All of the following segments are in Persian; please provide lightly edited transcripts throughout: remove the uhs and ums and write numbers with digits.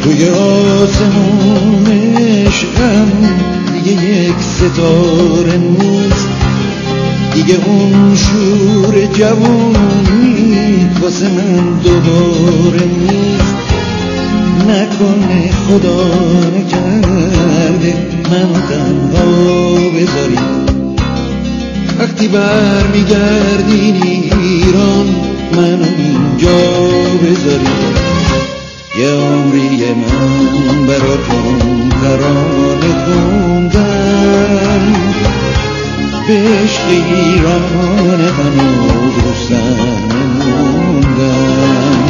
توی آسمون عشقم دیگه یک ستاره نیست، دیگه اون شور جوونی واسه من دوباره نیست. نکنه خدا نکرده منو تنها بذاری، وقتی برمیگردین ایران منو اینجا بذاری. یه عمری من براتون ترانه خوندم، به عشق ایران هنوز رو سر موندم.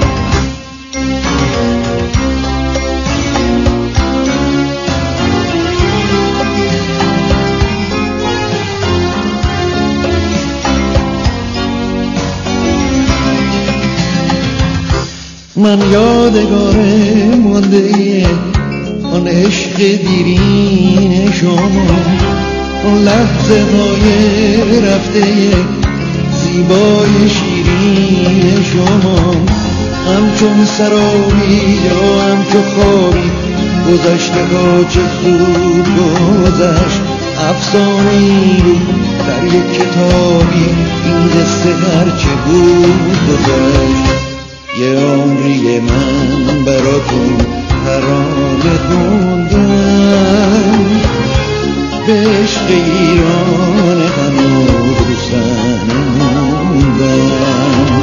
من یادگار مانده آن عشق دیرین شما، اون لحظه های رفته زیبای شیرین شما. همچون سرابی یا همچون خوابی گذشته ها چه زود گذشت. افسانه‌ای در یک کتابی این قصه هرچه بود گذشت. یه عمری من براتون ترانه خوندم، به عشق ایران هنوز رو سر موندم.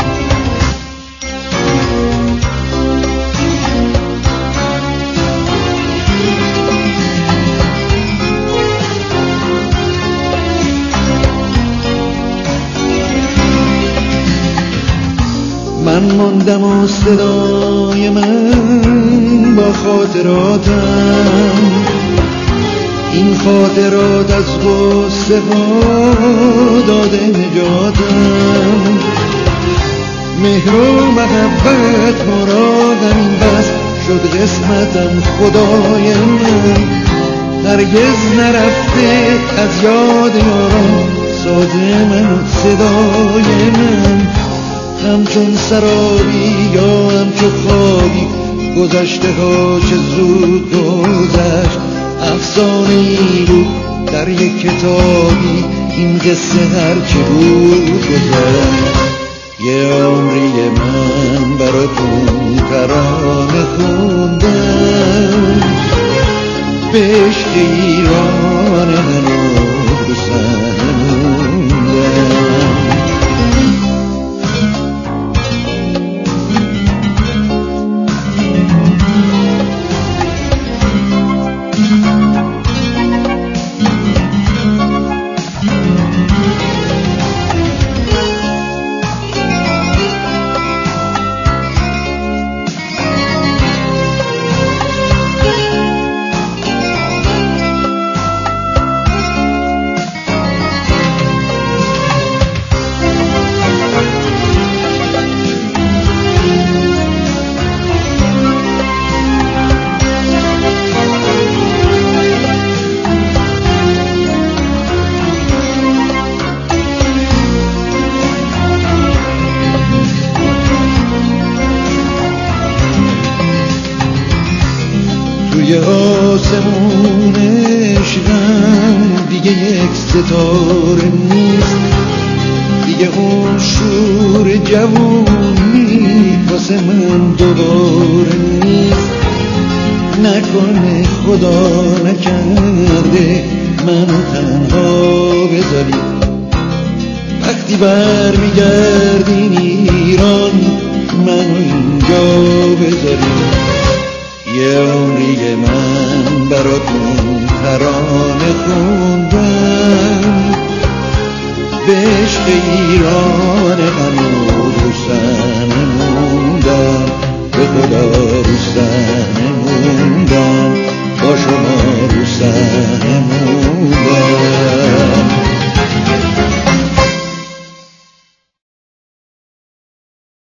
من ماندم و صدای من با خاطراتم، این خاطرات از غصه ها داده نجاتم. مهر و محبت مرادم این بس شد قسمتم خدای من. هرگز نرفته از یاد یاران ساز من و صدای من. همچون سرابی یا همچون خوابی گذشته ها چه زود گذشت. افسانه‌ای بود در یک کتابی این قصه هرچه بود گذشت. یه عمری من براتون ترانه خوندم، به عشق ایران هنوز رو سر موندم. توی آسمون عشقم دیگه یک ستاره نیست، دیگه اون شور جوونی واسه من دوباره نیست. نکنه خدا نکرده منو تنها بذاری، وقتی برمیگردین ایران منو اینجا بذاری. یه عمری من براتون ترانه خوندم، به عشق ایران هنوز رو سر موندم. به خدا